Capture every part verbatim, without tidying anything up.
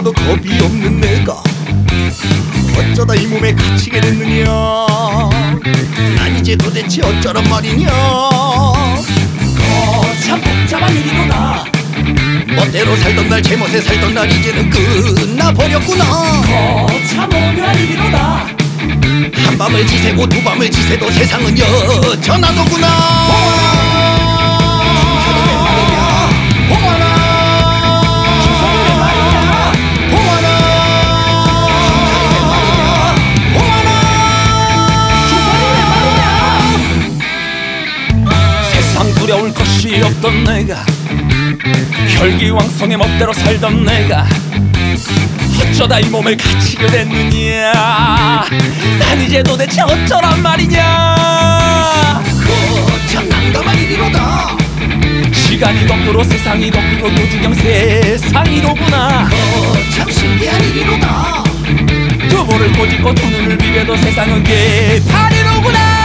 죽어도 겁이 없는 내가 어쩌다 이 몸에 갇히게 됐느냐. 난 이제 도대체 어쩌란 말이냐. 거참 복잡한 일이로다. 멋대로 살던 날 제멋에 살던 날 이제는 끝나버렸구나. 거참 오묘한 일이로다. 한밤을 지새고 두밤을 지새도 세상은 여전하더구나. 두려울 것이 없던 내가 혈기왕성의 멋대로 살던 내가 어쩌다 이 몸을 갇히게 됐느냐. 난 이제 도대체 어쩌란 말이냐. 거참 난감한 일이로다. 시간이 거꾸로 세상이 거꾸로 요지경 세상이로구나. 거참 신기한 일이로다. 두 볼을 꼬집고 두 눈을 비벼도 세상은 개판이로구나.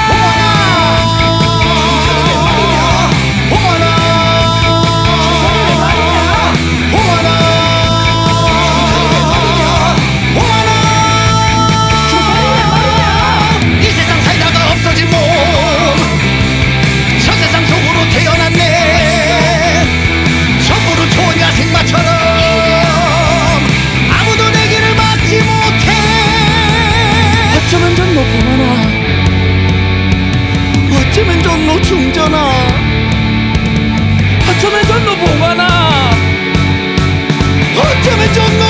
어쩌면 전노 봉하나. 어쩌면 전노 중전아. 어쩌면 전노 봉하나. 어쩌면 전노